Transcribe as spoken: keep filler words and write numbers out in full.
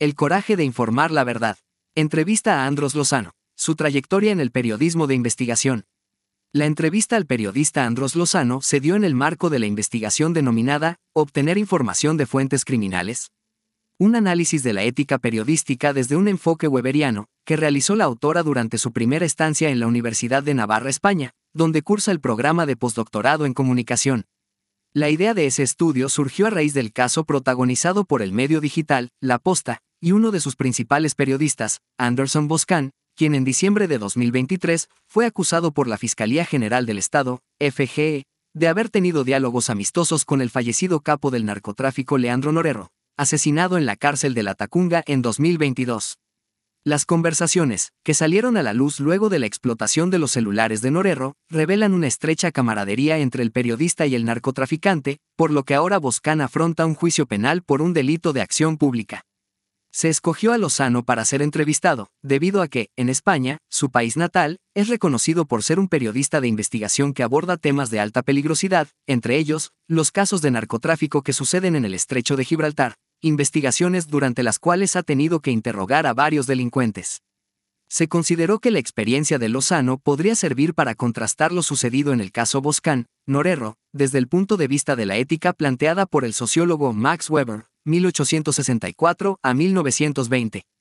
El coraje de informar la verdad. Entrevista a Andros Lozano. Su trayectoria en el periodismo de investigación. La entrevista al periodista Andros Lozano se dio en el marco de la investigación denominada «Obtener información de fuentes criminales». Un análisis de la ética periodística desde un enfoque weberiano, que realizó la autora durante su primera estancia en la Universidad de Navarra, España, donde cursa el programa de postdoctorado en comunicación. La idea de ese estudio surgió a raíz del caso protagonizado por el medio digital, La Posta, y uno de sus principales periodistas, Anderson Boscan, quien en diciembre de dos mil veintitrés fue acusado por la Fiscalía General del Estado, F G E, de haber tenido diálogos amistosos con el fallecido capo del narcotráfico Leandro Norero, asesinado en la cárcel de La Tacunga en dos mil veintidós. Las conversaciones, que salieron a la luz luego de la explotación de los celulares de Norero, revelan una estrecha camaradería entre el periodista y el narcotraficante, por lo que ahora Boscan afronta un juicio penal por un delito de acción pública. Se escogió a Lozano para ser entrevistado, debido a que, en España, su país natal, es reconocido por ser un periodista de investigación que aborda temas de alta peligrosidad, entre ellos, los casos de narcotráfico que suceden en el Estrecho de Gibraltar, investigaciones durante las cuales ha tenido que interrogar a varios delincuentes. Se consideró que la experiencia de Lozano podría servir para contrastar lo sucedido en el caso Boscan, Norero, desde el punto de vista de la ética planteada por el sociólogo Max Weber, mil ochocientos sesenta y cuatro a mil novecientos veinte.